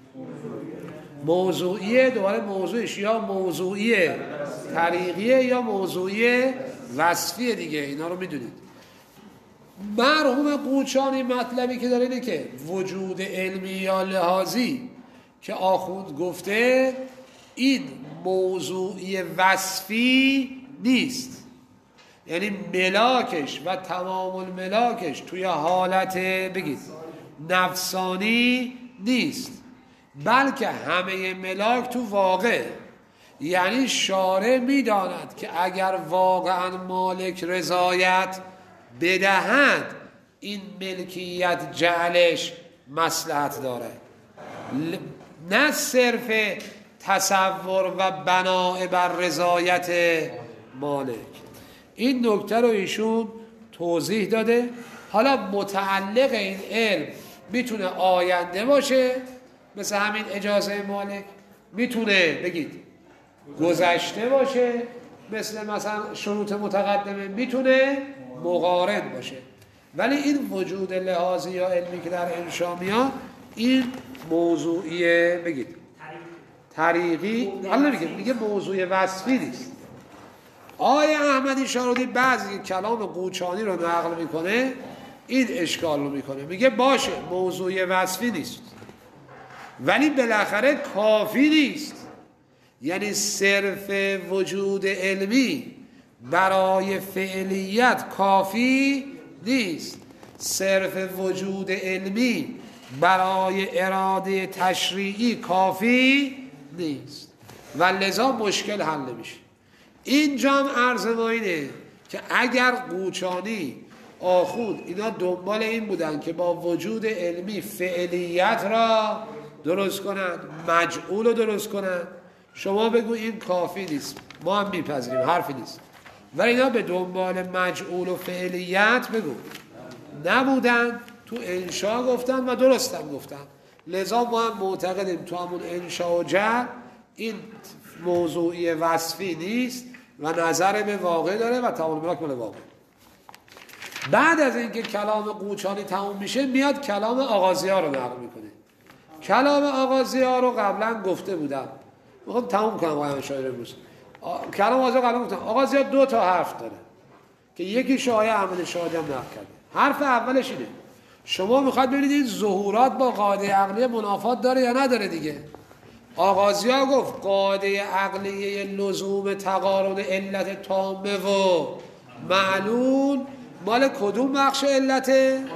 موضوعیه، دوباره موضوعش یا موضوعیه طریقیه یا موضوعیه وصفیه دیگه، اینا رو میدونید. مرحوم قوچانی مطلبی که داره اینه که وجود علمی یا لحاظی که آخوند گفته این موضوعی وصفی نیست، یعنی ملاکش و تمام الملاکش توی حالت بگید نفسانی نیست، بلکه همه ملاک تو واقع. یعنی شارع میداند که اگر واقعا مالک رضایت بدهد این ملکیت جعلش مصلحت داره، نه صرف تصور و بناء بر رضایت مالک. این نکته رو ایشون توضیح داده. حالا متعلق این علم میتونه آینده باشه مثل همین اجازه مالک، میتونه بگید گذشته باشه مثلا شروط متقدمه، میتونه مقارن باشه. ولی این وجود لحاظی یا علمی که در انشا میاد این موضوعیه بگید طریقی، حالا میگه موضوع وصفی نیست. آیه احمدی شارودی بعضی کلام قوچانی رو نقل میکنه، این اشکال رو میکنه، میگه باشه موضوع وصفی نیست ولی بالاخره کافی نیست. یعنی صرف وجود علمی برای فعلیت کافی نیست، صرف وجود علمی برای اراده تشریعی کافی نیست و لذا مشکل حل نمیشه. اینجا هم عرض ما اینه که اگر قوچانی آخوند اینا دنبال این بودن که با وجود علمی فعلیت را درست کنند، مجعول رو درست کنند، شما بگو این کافی نیست، ما هم میپذیریم، حرفی نیست، ولی اینا به دنبال مجعول و فعلیت بگو نبودن، تو انشا گفتن و درست هم گفتن. لذا ما هم معتقدیم تو همون انشا و جر این موضوعی وصفی نیست و نظر به واقع داره و تعامل ملاک مال واقع. بعد از اینکه کلام قوچانی تموم میشه میاد کلام آغازی‌ها رو نقل میکنه. کلام آغازی‌ها رو قبلا گفته بودم، میخوام تموم کنم آقای شاعر امروز. کلام آغازی‌ها قبلا گفتم. آغازی‌ها 2 تا حرف داره که یکی شایع احمد شاهدی هم نقل کرده. حرف اولش اینه شما میخواد ببینید این ظهورات با قاعده عقلیه منافات داره یا نداره دیگه. آغازی‌ها گفت قاعده عقلیه لزوم تقارن علت تامه و معلول مال کدوم بخش علت؟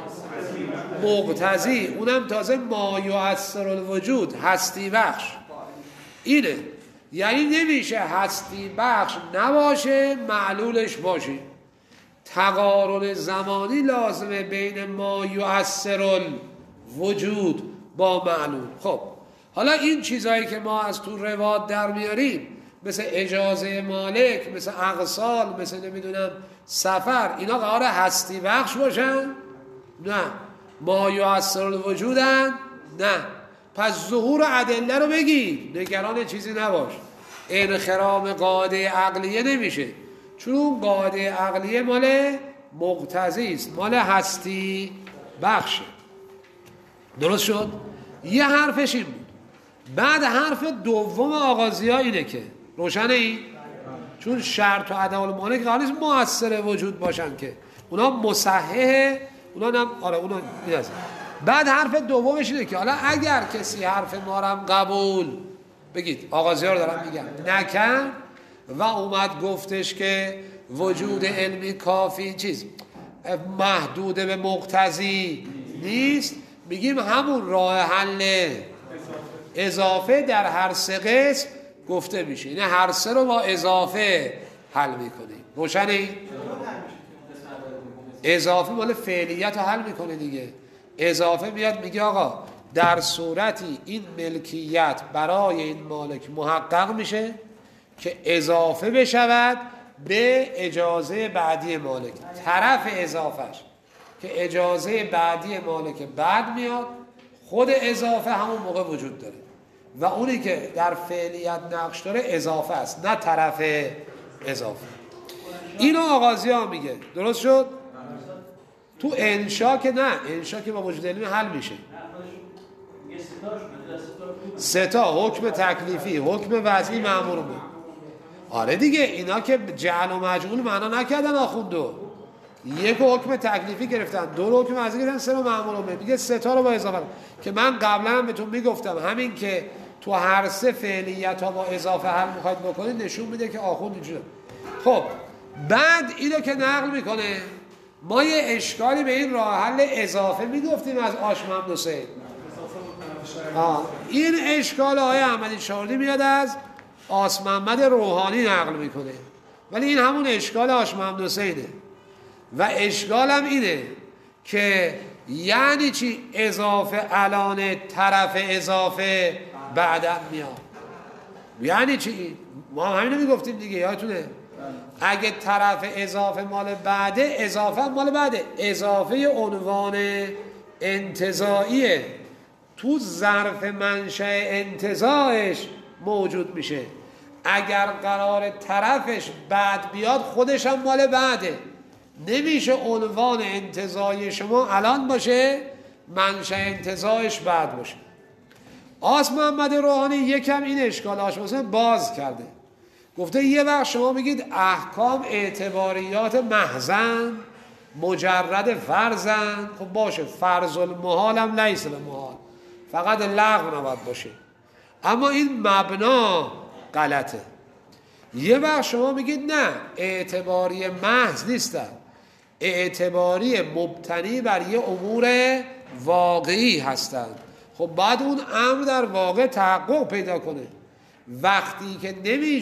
مقتضی، اونم تازه ما یؤثر الوجود، هستی بخش. اینه یعنی نمیشه هستی بخش نباشه معلولش باشه. تقارن زمانی لازمه بین ما یؤثر الوجود با معلول. خب حالا این چیزایی که ما از تو رواد در میاریم مثل اجازه مالک، مثل اغسال، مثل نمیدونم سفر، اینا قرار هستی بخش باشن؟ نه. ما یؤثر الوجودن؟ نه. پس ظهور ادله رو بگی، نگران چیزی نباش، انخرام قاعده عقلیه نمیشه، چون اون قاعده عقلیه مال مقتضی است، مال هستی بخشه. درست شد؟ یه حرفش این بود. بعد حرف دوم آغازی‌ها اینه که روشنه این؟ چون شرط و عدم المانع قرار نیست مؤثر وجود باشن که اونا مصححه، اونا هم آره اونا نیست. بعد حرف دومش اینه که حالا اگر کسی حرف ما رو هم قبول بگید، آغازی‌ها رو دارم میگم، نکن و اومد گفتش که وجود علمی کافی چیز محدود به مقتضی نیست، میگیم همون راه حل اضافه در هر 3 قسم گفته میشه. اینه هر 3 رو با اضافه حل میکنیم. روشنه؟ اضافه مال فعلیت رو حل میکنه دیگه. اضافه میاد میگه آقا در صورتی این ملکیت برای این مالک محقق میشه که اضافه بشود به اجازه بعدی مالک. طرف اضافهش که اجازه بعدی مالک بعد میاد، خود اضافه همون موقع وجود داره و اونی که در فعلیت نقش داره اضافه است، نه طرف اضافه. اینو آغازی ها میگه. درست شد؟ تو انشا که نه، انشا که با وجود علمی حل میشه. 3 تا حکم تکلیفی، حکم وضعی، مأمور بود. آره دیگه اینا که جعل و مجعول معنا نکردن آخوندو. 1 حکم تکلیفی گرفتن، 2 حکم وضعی گرفتن، 3 مأمور بود. دیگه 3 تا رو با اضافه که من قبلا هم بهتون میگفتم همین که تو هر 3 فعلیت ها با اضافه حل میخواید بکنید نشون میده که آخوند اینجوره. خب بعد اینو که نقل میکنه، ما یه اشکالی به این راه حل اضافه میگفتیم از آشممد حسین. این اشکال آقای احمدی شاردی میاد از آسمحمد روحانی نقل میکنه، ولی این همون اشکال آشممد حسینه. و اشکال هم اینه که یعنی چی اضافه الان طرف اضافه بعدا میاد؟ یعنی چی؟ ما همینو میگفتیم دیگه، یادتونه؟ اگه طرف اضافه مال بعده، اضافه مال بعده، اضافه عنوان انتزاعیه، تو ظرف منشأ انتزاعش موجود میشه. اگر قرار طرفش بعد بیاد خودش هم مال بعده، نمیشه عنوان انتزاعی شما الان باشه منشأ انتزاعش بعد باشه. آسمحمد روحانی یکم این اشکال آشماسه باز کرده، گفته یه وقت شما بگید احکام اعتباریات محضن مجرد فرضن، خب باشه، فرض المحال هم لیس المحال، فقط لغو نباید باشه، اما این مبنا غلطه. یه وقت شما بگید نه اعتباری محض نیستن، اعتباری مبتنی بر یه امور واقعی هستند. خب بعد اون امر در واقع تحقق پیدا کنه. وقتی که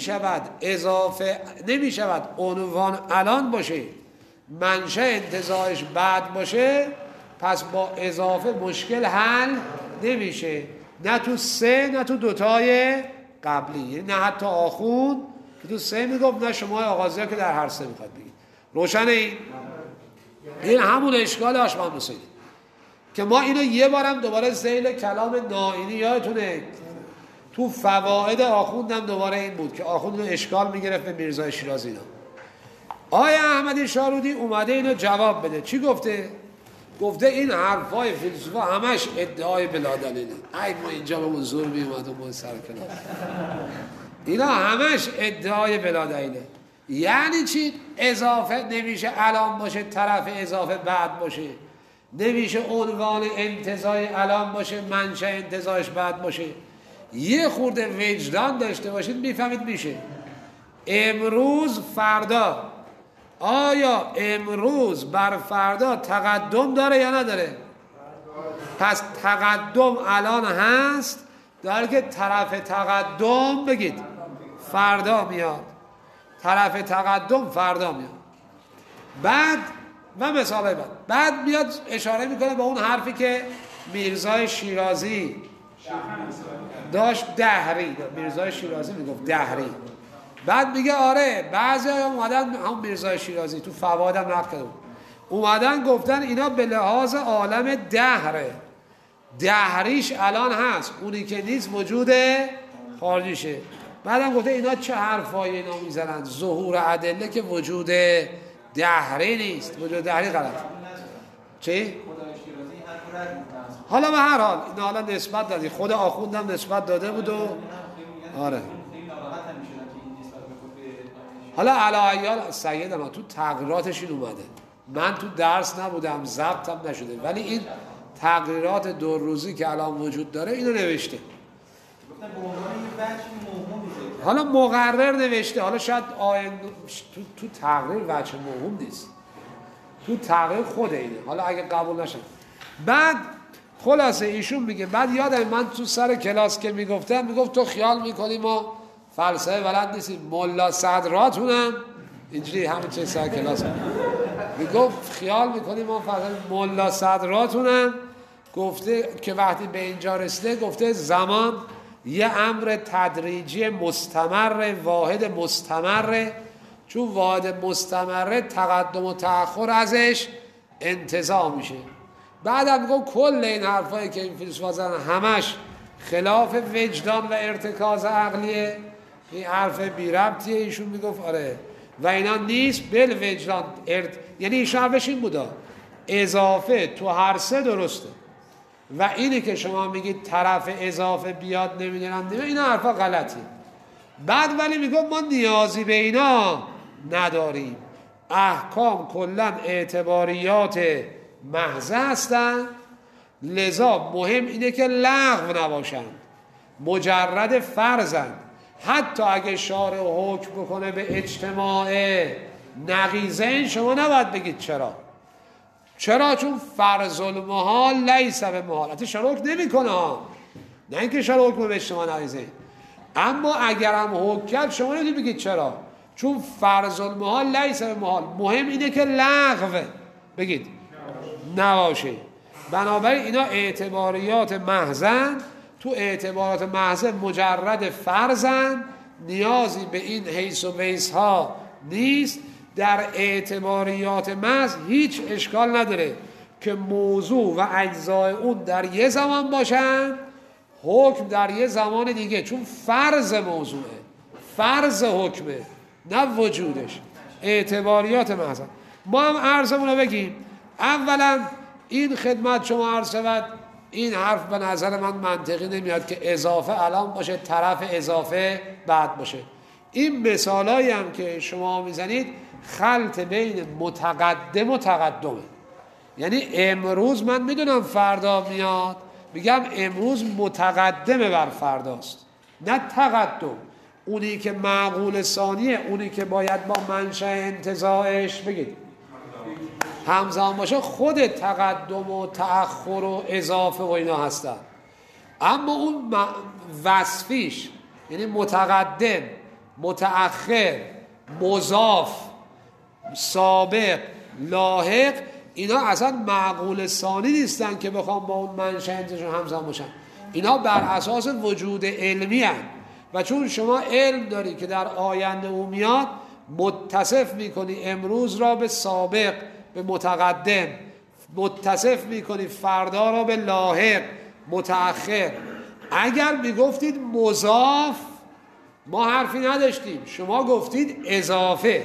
نمی شود عنوان الان باشه منشأ انتزاعش بعد باشه، پس با اضافه مشکل حل نمیشه، نه تو سه نه تو دوتای قبلی، یعنی نه حتی آخوند که تو سه میگفت، نه شما آغازی که در هر سه میخواد بگید. روشنه این همون اشکال آشمان بسید که ما اینو یه بارم دوباره ذیل کلام نائینی یادتونه تو فواید آخوندم دوباره این بود که آخوند اینو اشکال میگرفت به میرزای شیرازی اینا. آیا احمدی شارودی اومده اینو جواب بده. چی گفته؟ گفته این حرفای فیلسوفا همش ادعای بلادلیله. ای ما اینجا به اون زور میومد و ما سر کلاس اینا همش ادعای بلادلیله. یعنی چی؟ اضافه نمیشه الان باشه طرف اضافه بعد باشه، نمیشه عنوان انتزاع الان باشه منشأ انتزاعش بعد باشه. یه خورده وجدان داشته باشید میفهمید میشه. امروز فردا، آیا امروز بر فردا تقدم داره یا نداره؟ پس تقدم الان هست، داره که طرف تقدم بگید فردا میاد، طرف تقدم فردا میاد. بعد و مثال بعد میاد اشاره میکنه به اون حرفی که میرزای شیرازی داشت، دهری، میرزای شیرازی میگفت دهری. بعد میگه آره بعضی ها اومدن، هم میرزای شیرازی تو فوادم نقل کرده اومدن گفتن اینا به لحاظ عالم دهره، دهریش الان هست، اونی که نیست وجود خارجیشه. بعدم گفته اینا چه حرفایی اینا میزنن، ظهور ادله که وجود دهری نیست، وجود دهری غلط. چی؟ حالا به هر حال اینا حالا نسبت دادی، خود آخوندم نسبت داده بود و آره. حالا علایال سید ما تو تغییراتش این اومده، من تو درس نبودم ضبطم نشده، ولی این تغییرات 2 روزی که الان وجود داره اینو نوشته. حالا مقرر نوشته، حالا شاید تو تغییر وجه موهوم نیست، تو تغییر خود اینه، حالا اگه قبول نشه. بعد خلاصه ایشون میگه، بعد یادم من تو سر کلاس که میگفتم، میگفت تو خیال میکنی ما فلسفه بلد نیستیم، ملا صدراتونم اینجوری همه چه سر کلاس میگفت خیال میکنی ما فلسفه ملا صدراتونم. گفته که وقتی به اینجا رسیده گفته زمان یه امر تدریجی مستمر، واحد مستمره، چون واحد مستمره تقدم و تأخر ازش انتزاع میشه. بعدم میگم کل این حرفایی که این فیلسوفا زدن همش خلاف وجدان و ارتکاز عقلیه، این حرف بی ربطیه. ایشون میگفت آره و اینا نیست بل وجدان یعنی ایشون حرفش این بودا اضافه تو هر سه درسته و اینی که شما میگید طرف اضافه بیاد نمیدونم اینا حرفا غلطیه. بعد ولی میگم ما نیازی به اینا نداریم، احکام کلا اعتباریات محض هستن، لذا مهم اینه که لغو نباشن، مجرد فرضن. حتی اگه شارع حکم بکنه به اجتماع نقیضین شما نباید بگید چرا؟ چون فرض المحال لیس به محال. حتی شارع حکم نمی کنه، نه اینکه شارع حکم به اجتماع نقیضین، اما اگر هم حکم کرد شما نباید بگید چرا، چون فرض المحال لیس به محال. مهم اینه که لغو بگید نباشه. بنابراین اینا اعتباریات محضن، تو اعتبارات محض مجرد فرضن، نیازی به این حیث و بیس ها نیست. در اعتباریات محض هیچ اشکال نداره که موضوع و اجزای اون در یه زمان باشن، حکم در یه زمان دیگه، چون فرض موضوعه، فرض حکمه، نه وجودش. اعتباریات محض. ما هم عرضمون رو بگیم. اولا این خدمت شما عرض شود، این حرف به نظر من منطقی نمیاد که اضافه الان باشه طرف اضافه بعد باشه. این مثالایی هم که شما میزنید خلط بین متقدم و تقدمه. یعنی امروز من میدونم فردا میاد، میگم امروز متقدمه بر فرداست، نه تقدم. اونی که معقول ثانیه، اونی که باید با منشأ انتزاعش بگید همزمان باشه، خود تقدم و تأخر و اضافه و اینا هستن. اما اون وصفیش، یعنی متقدم، متأخر، مضاف، سابق، لاحق، اینا اصلا معقول ثانی نیستن که بخوام با اون منشأ انتشار همزمان باشن. اینا بر اساس وجود علمی هستند و چون شما علم داری که در آینده او میاد، متصف میکنی امروز را به سابق، به متقدم، متصف میکنی فردا را به لاحق، متأخر. اگر میگفتید مضاف ما حرفی نداشتیم، شما گفتید اضافه.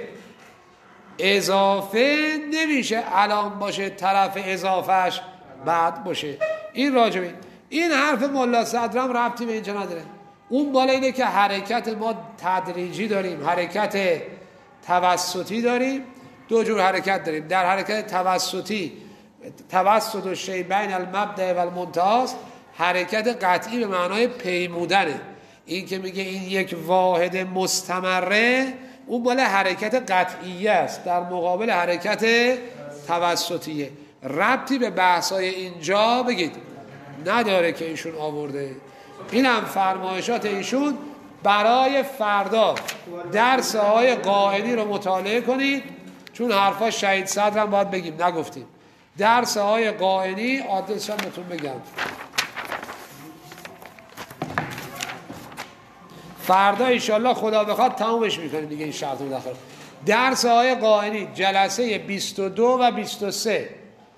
اضافه نمیشه الان باشه طرف اضافهش بعد باشه. این راجبه این حرف ملا صدرم ربطی به اینجا نداره. اون بالا اینه که حرکت ما تدریجی داریم، حرکت توسطی داریم. دو جور حرکت داریم. در حرکت توسطی توسط الشیء بین المبدأ و المنتهی، حرکت قطعی به معنای پیمودنه. این که میگه این یک واحد مستمره، اون بالا حرکت قطعیه است در مقابل حرکت توسطیه. ربطی به بحثای اینجا بگید نداره که ایشون آورده. این هم فرمایشات ایشون برای فردا. درس های قائنی رو مطالعه کنید، چون حرفا شهید صدرم باید بگیم نگفتیم. درس های قائنی آدرس هم بهتون بگم، فردا انشالله خدا بخواد تمامش میکنیم دیگه این شرط مداخله. درس های قائنی جلسه 22 و 23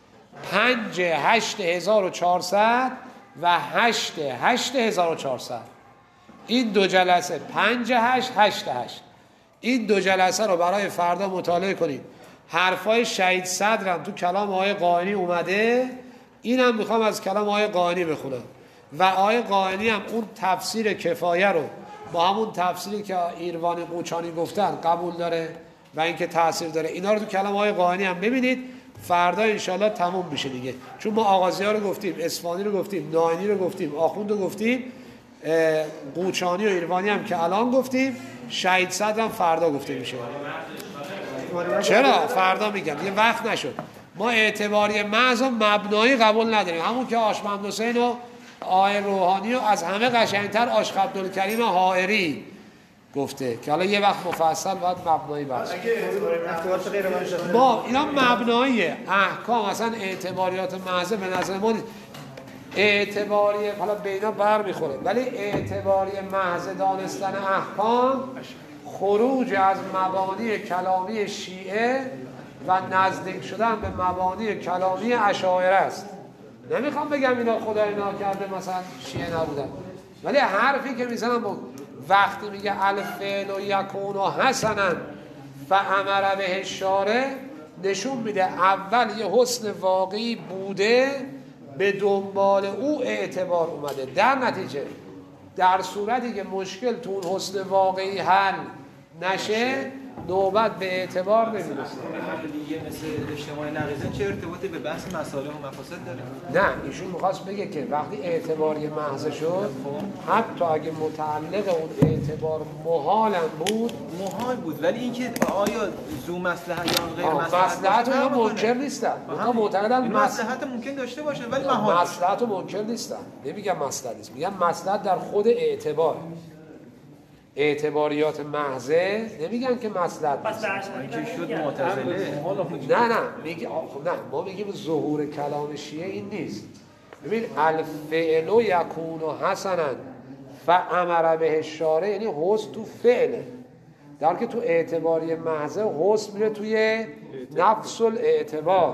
5/8/1400 و 8/8/1400. این دو جلسه 5/8/8/8 این دو جلسه رو برای فردا مطالعه کنید. حرفای شهید صدرم تو کلام آقای قائنی اومده، اینم میخوام از کلام آقای قائنی بخونم. و آقای قائنی هم اون تفسیر کفایه رو با همون تفسیری که ایروانی قوچانی گفتن قبول داره و اینکه تاثیر داره. اینا رو تو کلام آقای قائنی هم ببینید. فردا انشالله تموم میشه دیگه، چون ما آغازی ها رو گفتیم، اصفهانی رو گفتیم، ناینی رو گفتیم، آخوند رو گفتیم، قوچانی و ایروانی هم که الان گفتیم، شهید صدر هم فردا گفته میشه. چرا؟ فردا میگم یه وقت نشد. ما اعتباری محض و مبنایی قبول نداریم. همون که آش محمد حسین و آقای روحانی و از همه قشنگتر آش عبدالکریم حائری گفته که حالا یه وقت مفصل باید مبنایی بحث. ما اینا مبنایی احکام، اصلا اعتباریات محض به نظر ما اعتباری حالا به اینا بر میخوره، ولی اعتباری محض دانستن احکام خروج از مبانی کلامی شیعه و نزدیک شدن به مبانی کلامی اشاعره است. نمیخوام بگم اینا خدای ناکرده مثلا شیعه نبودن، ولی حرفی که میزنم وقتی میگه الفعل و یکون و حسنا فامر به الشارع، نشون میده اول یه حسن واقعی بوده، به دنبال او اعتبار اومده. در نتیجه در صورتی که مشکل تو اون حسن واقعی حل نشه، نوبت به اعتبار نمیرسه. دیگه مثل اجتماع نقیضه چه ارتباطی به بحث مصالح و مفاسد داره؟ نه، ایشون میخواست بگه که وقتی اعتباری محض شد، حتی اگه متعلق اون اعتبار محالم بود، محال بود، ولی اینکه آیا ذو مصلحت یا غیر مصلحت اونها منکر نیستن. اونها معتقدن مصلحت ممکن داشته باشه ولی محال. مصلحت منکر نیستن. نمیگم مصلحت نیست، میگم مصلحت در خود اعتبار. اعتباریات محضه نمیگن که مصلحت نیست. اینکه شد معتزله. نه میگه خب نه، ما میگیم ظهور کلام شیعه این نیست. ببین الفعل یکون حسنا فامر به الشارع، یعنی حسن تو فعله، در که تو اعتباری محضه حسن میره توی نفس الاعتبار.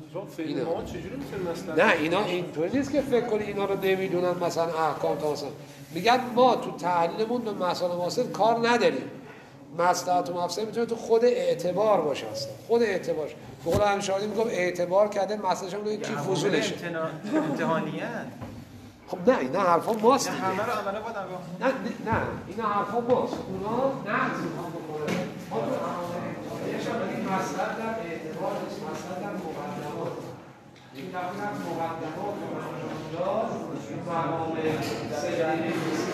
نه اینا اینطوری نیست که فکر کنی اینا رو نمیدونن مثلا احکام تا مثلا میگن ما تو تحلیلمون به مسائل مفاسد کار نداریم. مصلحت و مفسد میتونه تو خود اعتبار باشه اصلا. خود اعتبار. به قول همشاردی میگم اعتبار کرده مسئلهش هم کی فضولشه. امتحانیه. خب نه اینا حرفا ماست. همه رو عملا باید نه اینا حرفا ماست. اونا نقض میخوان بکنن. ما تو عمل مصلحت در اعتبار نیست، مصلحت در مقدمات. این دقیقاً مقدمات و مقدمات مقام سجدی نیست.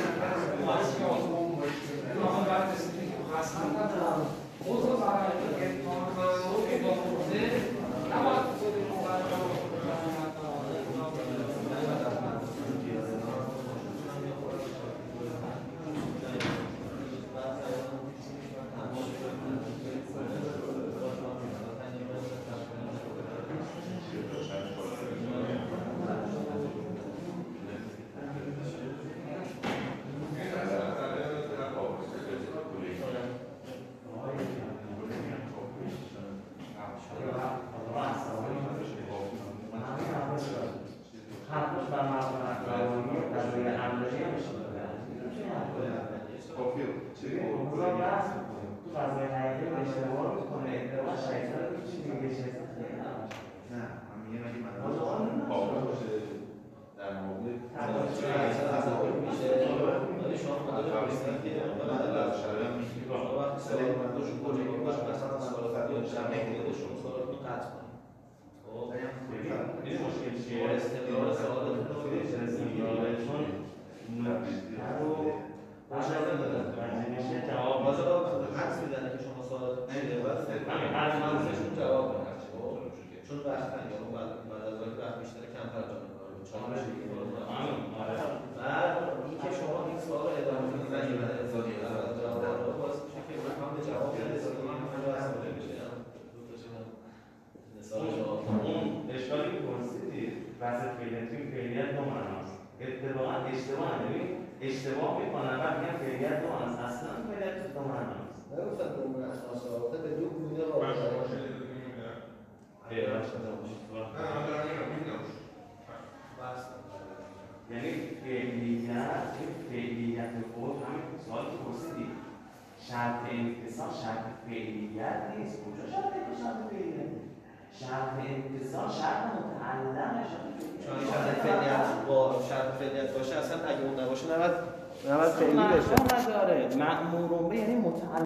خود برای امتحان منظور اضافه کنه نباید خود مقدمات مسئله مندوش کلی باشه مثلا سوال فردی شما نمیده شما سوالاتون قطع کنید. خب این مشکل چیه؟ استقرار سوالاتون رو چون نکته رو باشه میشه جواب بازار حدس میزنه که شما سوالات نمیده بعد منظورشون جواب بدن. چون وقت نگیره بعد از وقتی وقت بیشتر کمتر جواب بعد این که شما این سوال رو ادامه میدید و اضافه جواب رو باز میشه که من به جواب اضافه من واسه بشه مثال جواب اون اشکالی که پرسیدید وسط فعلیت توی فعلیت دو معناست. اتفاقا اشتباه ببین اشتباه میکنن و میگن فعلیت دو معناست. اصلا فعلیت دو معناست. نگفتم دو معناست واسه به دو گونه یعنی فعلیت خود همین سوالی که پرسیدی شرط انتصال شرط فعلیت نیست. کجا شرط فعلیت؟ شرط انتصال شرط متعلقه. چون شرط فعلیت باشه اصلا اگه اون نباشه نباید فعلی بشه. نداره مأمورون به یعنی متعلق